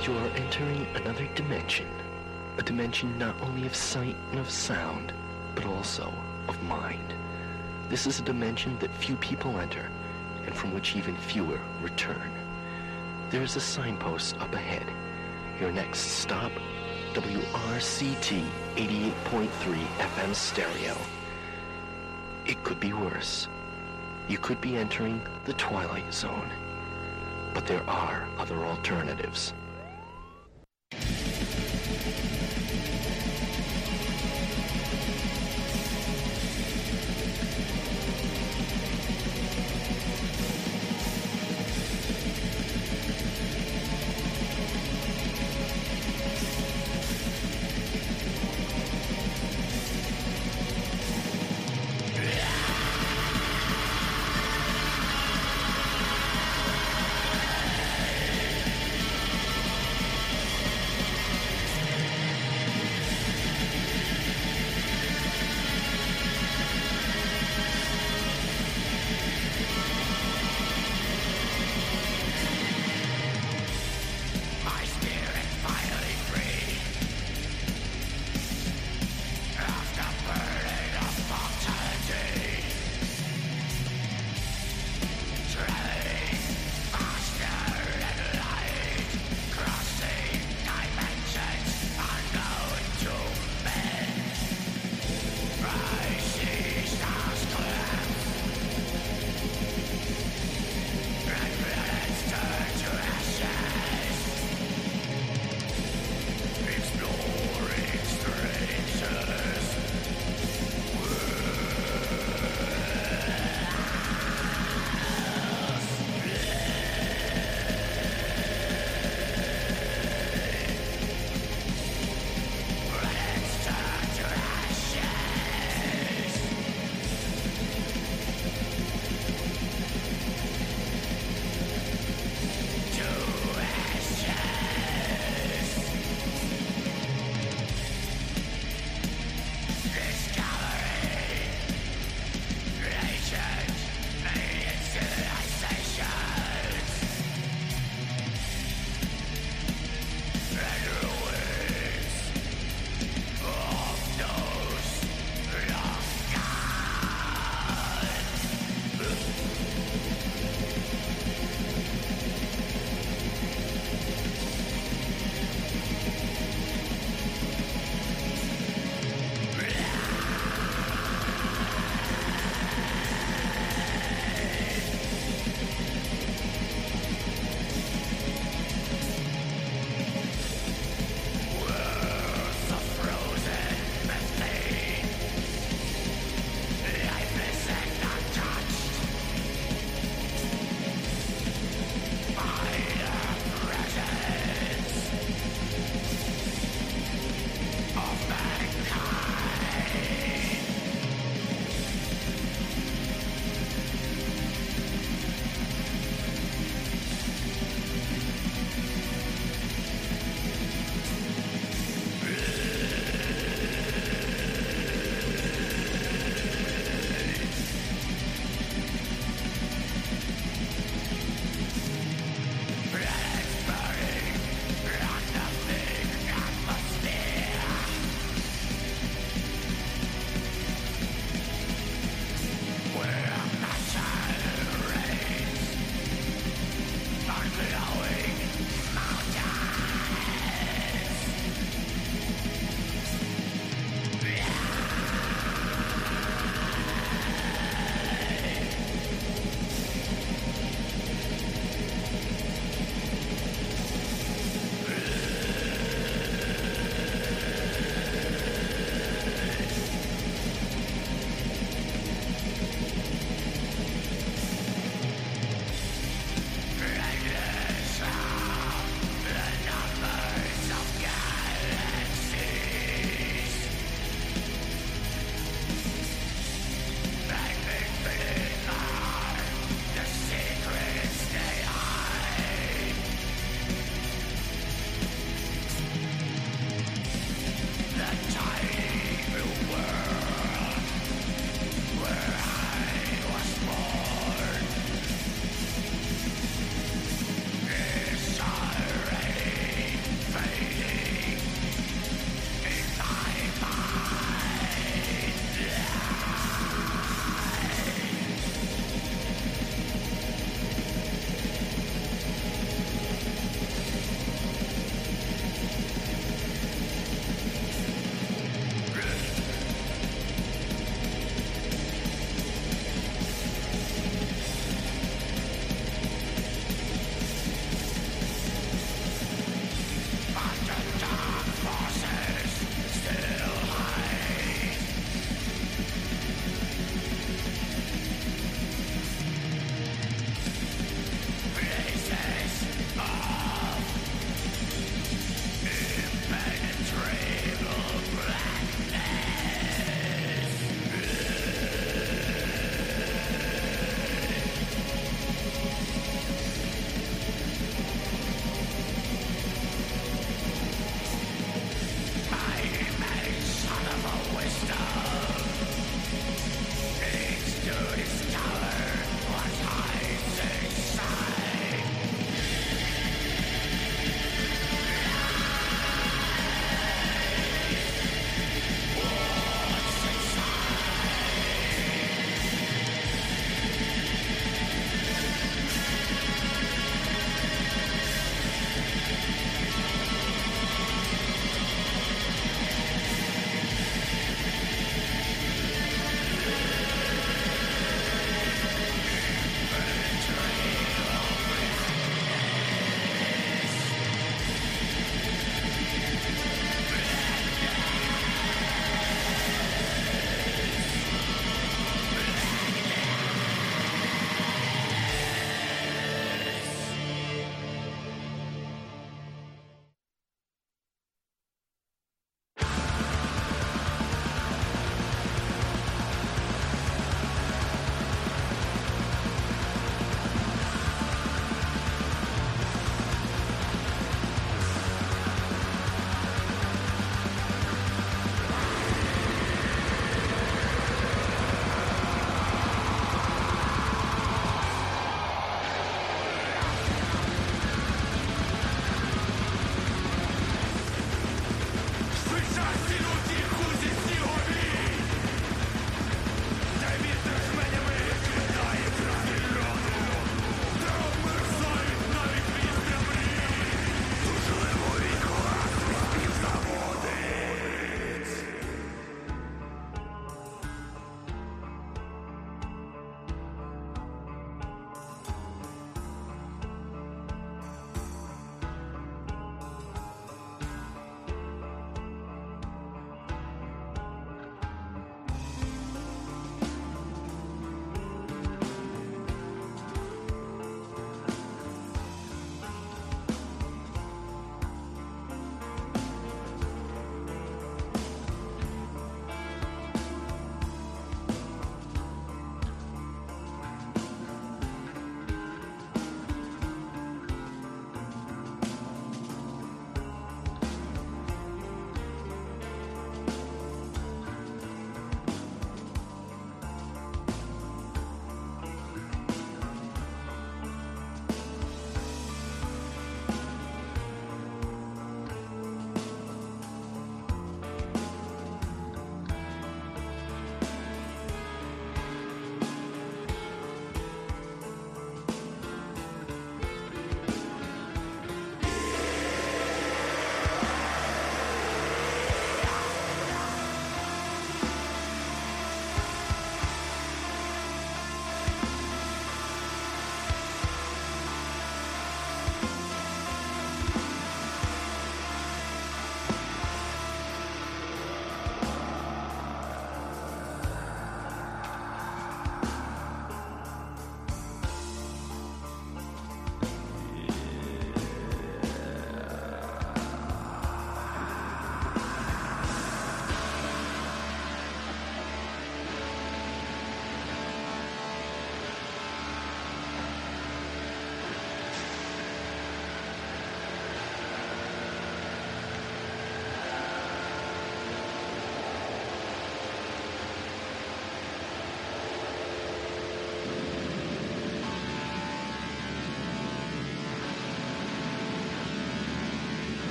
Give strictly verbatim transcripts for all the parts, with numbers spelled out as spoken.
You are entering another dimension. A dimension not only of sight and of sound, but also of mind. This is a dimension that few people enter, and from which even fewer return. There is a signpost up ahead. Your next stop, W R C T eighty-eight point three F M stereo. It could be worse. You could be entering the Twilight Zone. But there are other alternatives.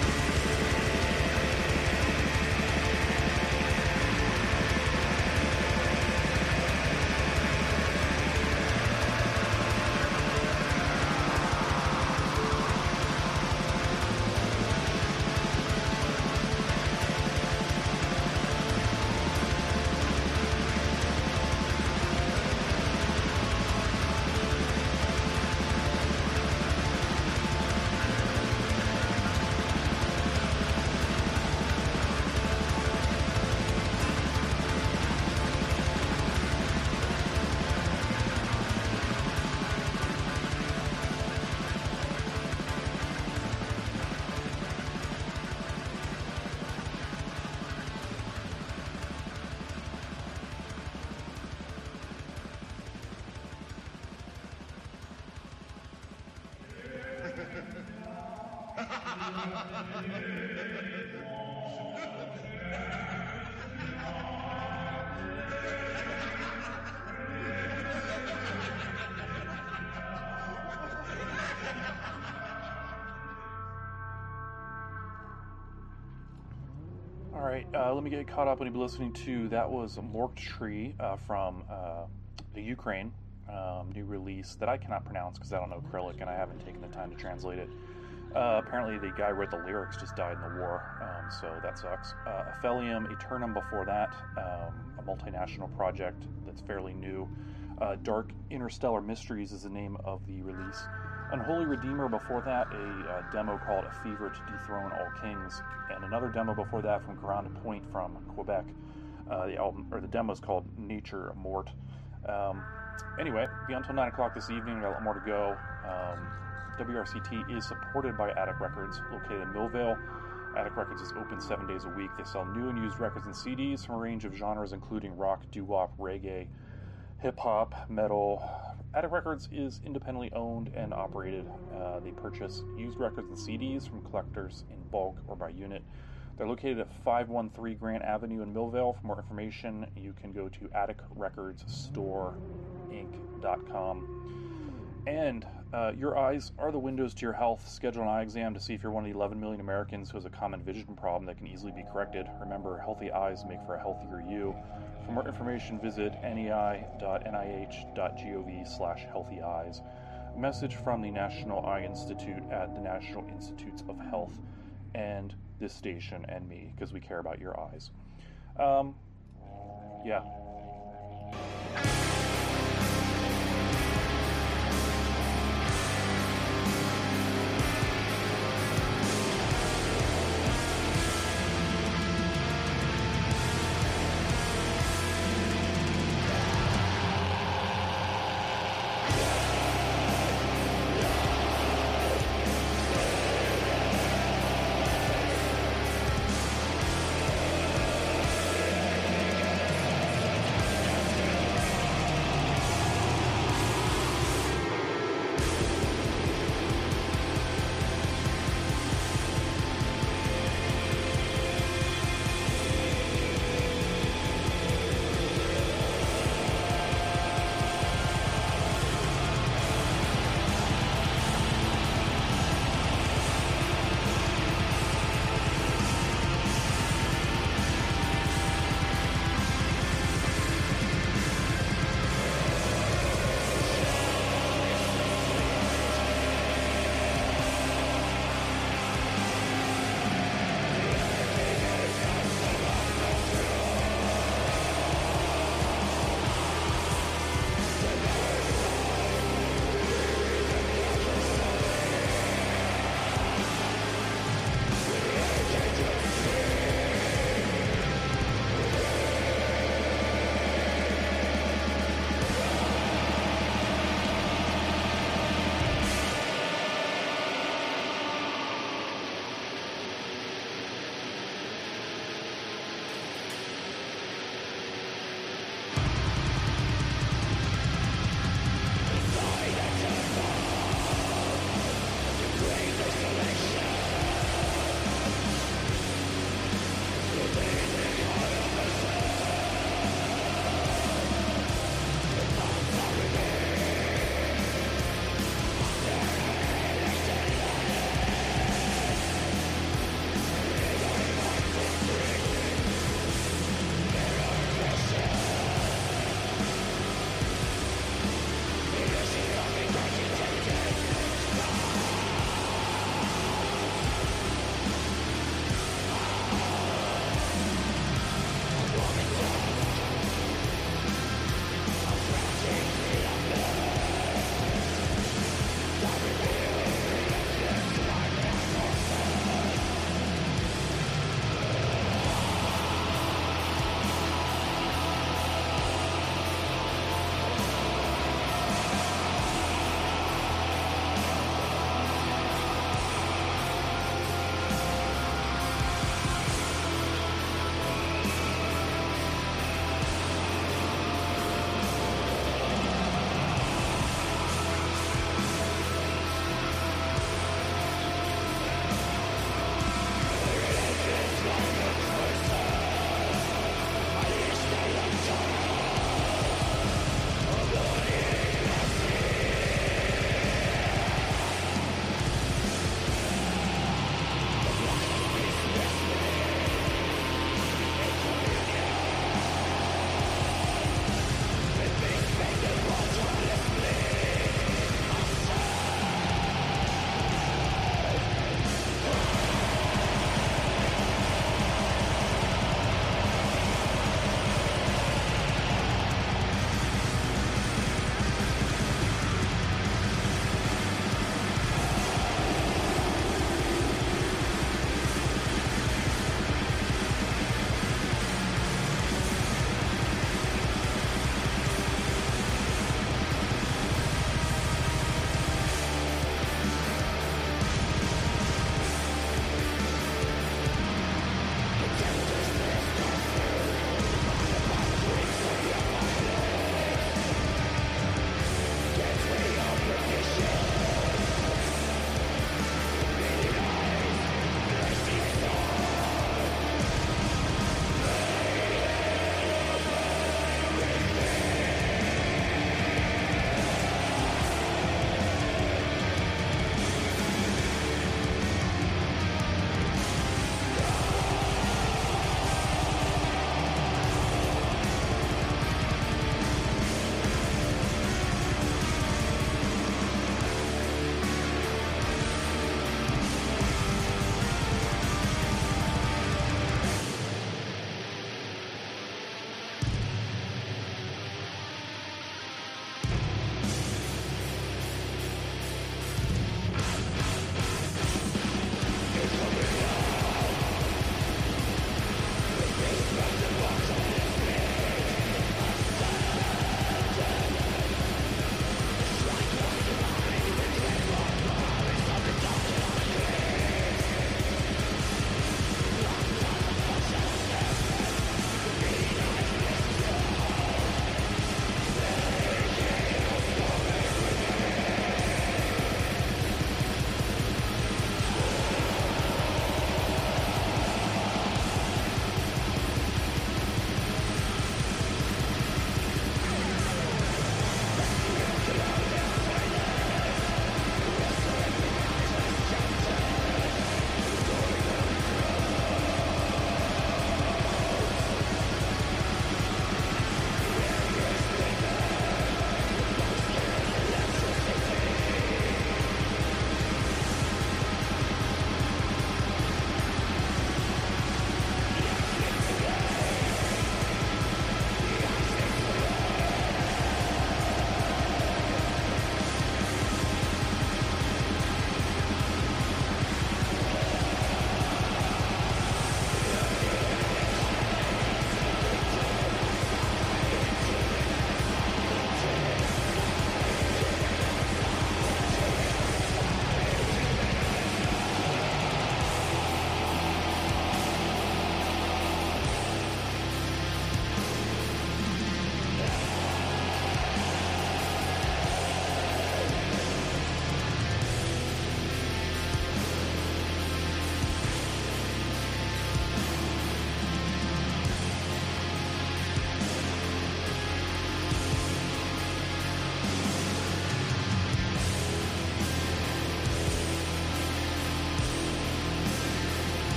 All right, uh, let me get caught up. When you've been listening to that was Mork Tree uh, from uh, the Ukraine um, new release that I cannot pronounce because I don't know Cyrillic and I haven't taken the time to translate it. Uh, apparently, the guy who wrote the lyrics just died in the war, um, so that sucks. Uh, Aphelium Eternum before that, um, a multinational project that's fairly new. Uh, Dark Interstellar Mysteries is the name of the release. Unholy Redeemer before that, a uh, demo called A Fever to Dethrone All Kings, and another demo before that from Grand Point from Quebec. Uh, the album or the demo is called Nature Mort. Um, anyway, be until nine o'clock this evening. Got a lot more to go. Um, W R C T is supported by Attic Records, located in Millvale. Attic Records is open seven days a week. They sell new and used records and C Ds from a range of genres, including rock, doo-wop, reggae, hip-hop, metal. Attic Records is independently owned and operated. Uh, they purchase used records and C Ds from collectors in bulk or by unit. They're located at five one three Grant Avenue in Millvale. For more information, you can go to attic records store inc dot com. And uh, your eyes are the windows to your health. Schedule an eye exam to see if you're one of the eleven million Americans who has a common vision problem that can easily be corrected. Remember, healthy eyes make for a healthier you. For more information, visit nei dot n i h dot gov slash healthy eyes. A message from the National Eye Institute at the National Institutes of Health and this station and me, because we care about your eyes. Um, yeah.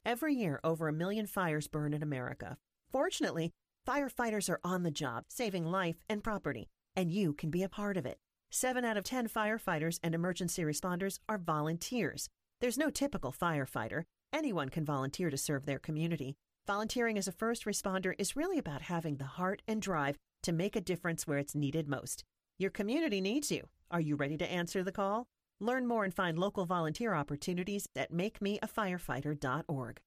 Every year, over a million fires burn in America. Fortunately, firefighters are on the job, saving life and property, and you can be a part of it. Seven out of ten firefighters and emergency responders are volunteers. There's no typical firefighter. Anyone can volunteer to serve their community. Volunteering as a first responder is really about having the heart and drive to make a difference where it's needed most. Your community needs you. Are you ready to answer the call? Learn more and find local volunteer opportunities at make me a firefighter dot org.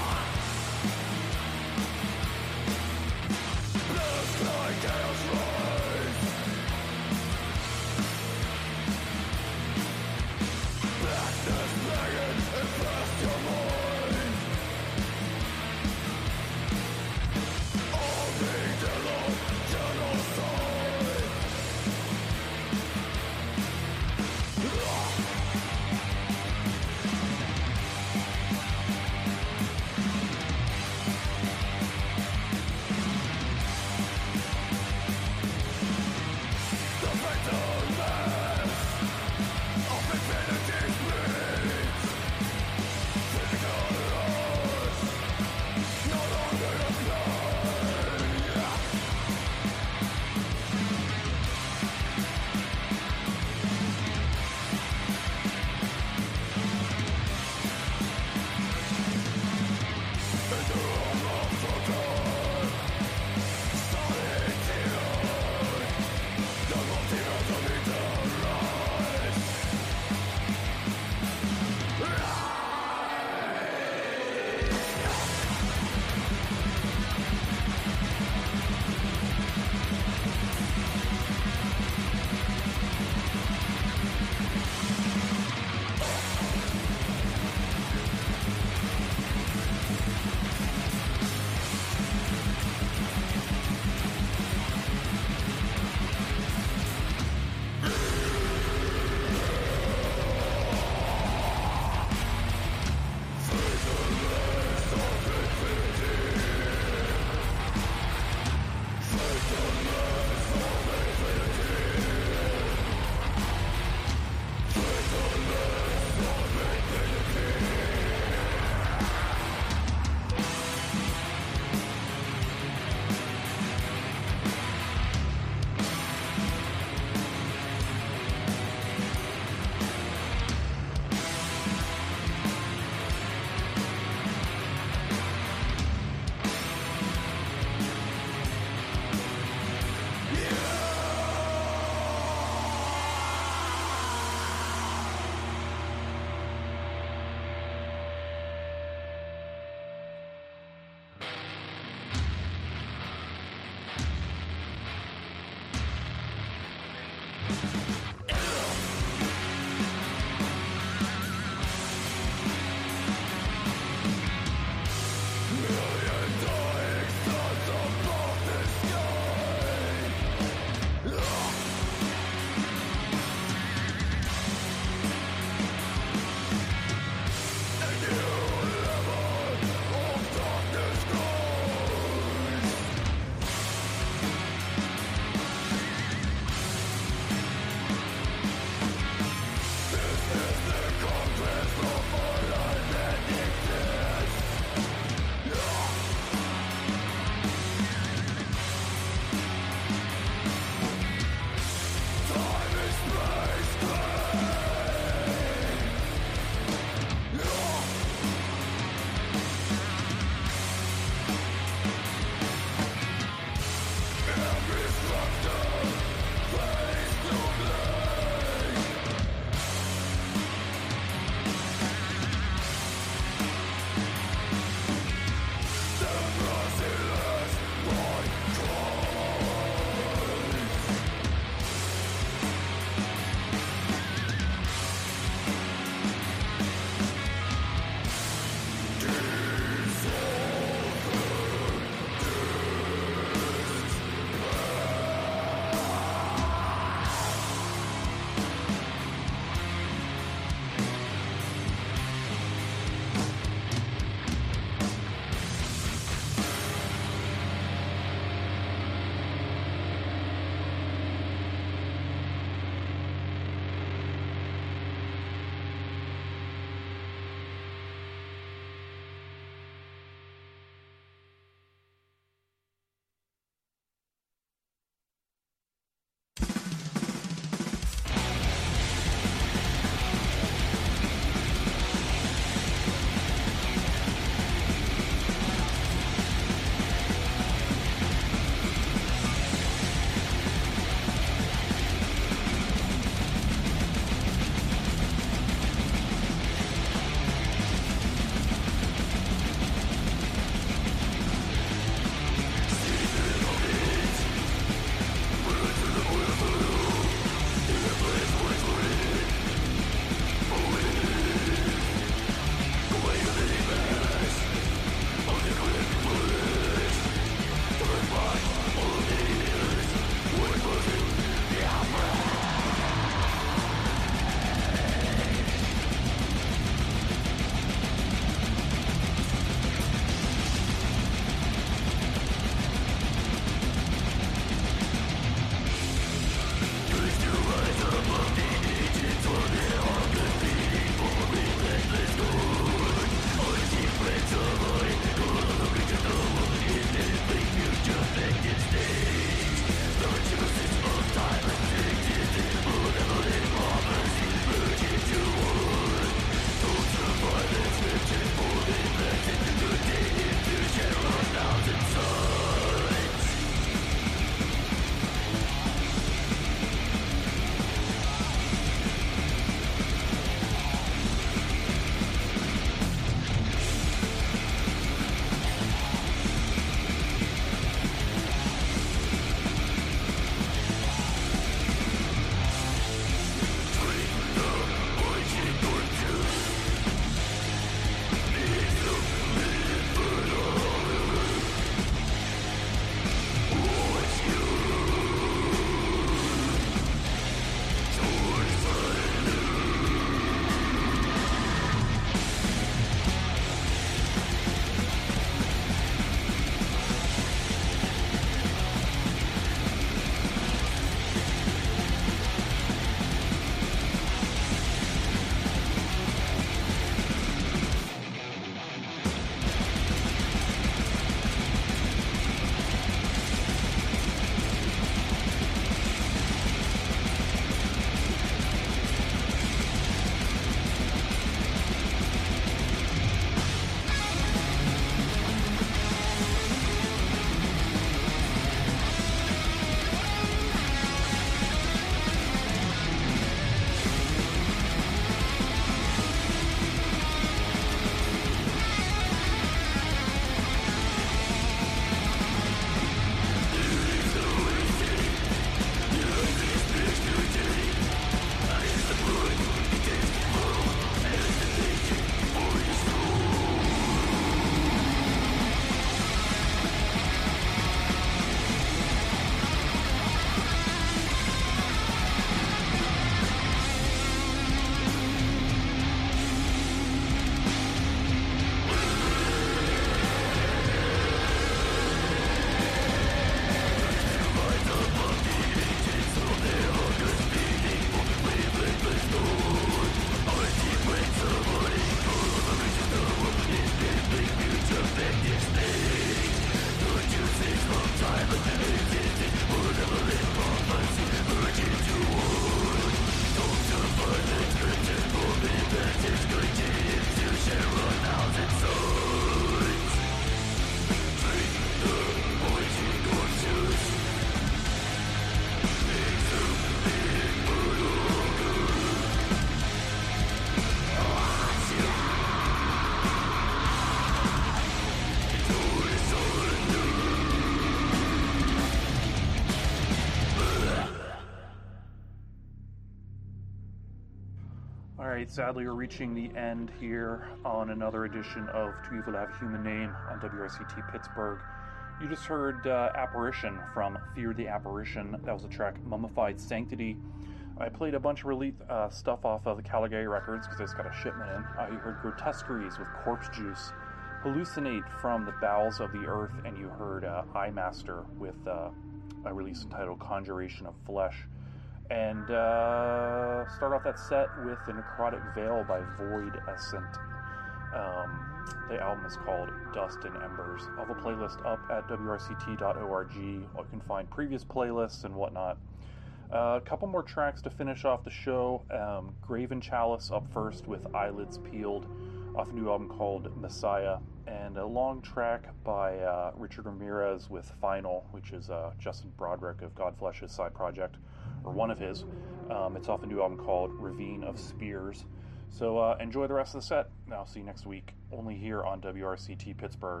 All right, sadly, we're reaching the end here on another edition of To Evil to Have a Human Name on W R C T Pittsburgh. You just heard uh, Apparition from Fear the Apparition. That was the track Mummified Sanctity. I played a bunch of release uh, stuff off of the Caligari Records because I just got a shipment in. Uh, you heard Grotesqueries with Corpse Juice, Hallucinate from the Bowels of the Earth, and you heard uh, Eye Master with uh, a release entitled Conjuration of Flesh. And uh, start off that set with The Necrotic Veil by Void Essent. Um, the album is called Dust and Embers. I'll have a playlist up at W R C T dot org. You can find previous playlists and whatnot. Uh, a couple more tracks to finish off the show. Um, Graven Chalice up first with Eyelids Peeled off a new album called Messiah. And a long track by uh, Richard Ramirez with Final, which is uh, Justin Broderick of Godflesh's side project, or one of his. Um, it's off a new album called Ravine of Spears. So uh, enjoy the rest of the set, and I'll see you next week, only here on W R C T Pittsburgh.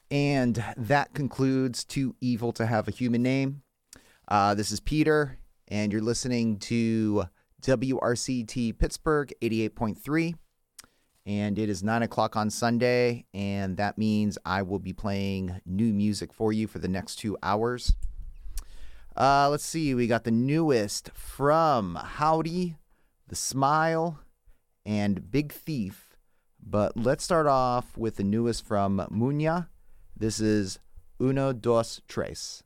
And that concludes Too Evil to Have a Human Name. Uh, this is Peter, and you're listening to W R C T Pittsburgh eighty-eight point three. And it is nine o'clock on Sunday, and that means I will be playing new music for you for the next two hours. Uh, let's see. We got the newest from Howdy, The Smile, and Big Thief. But let's start off with the newest from Munya. This is Uno, Dos, Tres.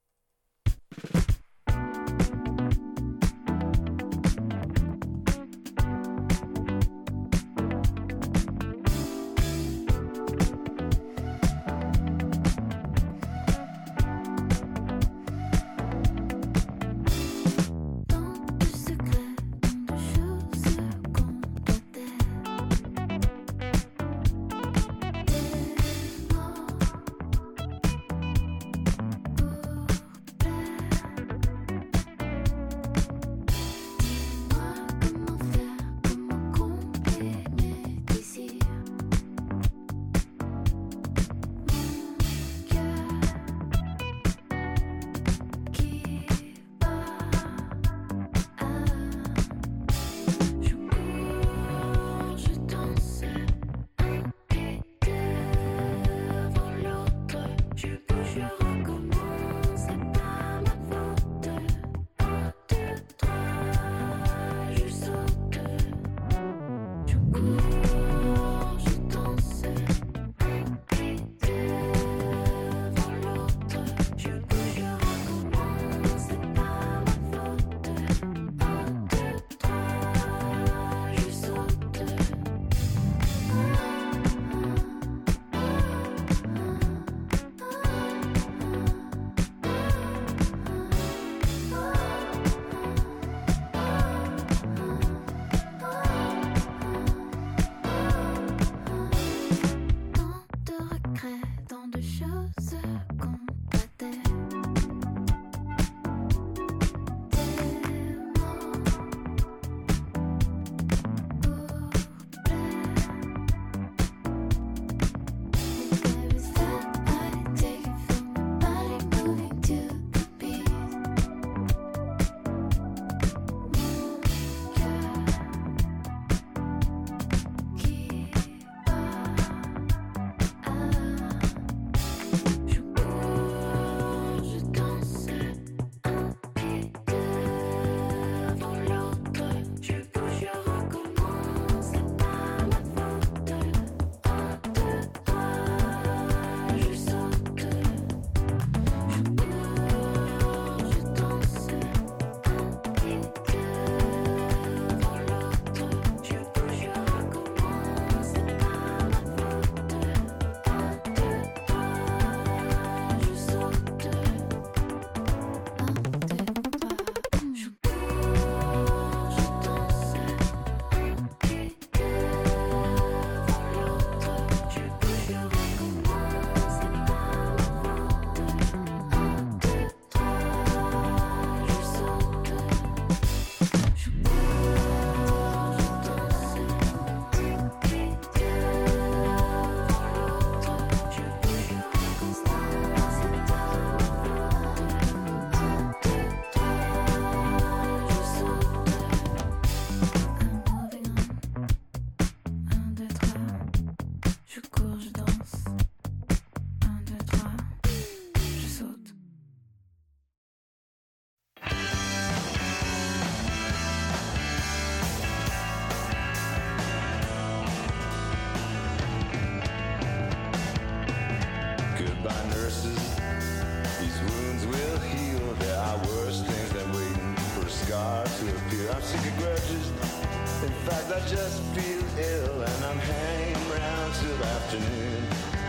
I just feel ill and I'm hanging around till afternoon.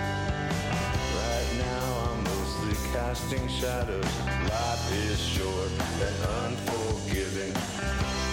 Right now I'm mostly casting shadows. Life is short and unforgiving.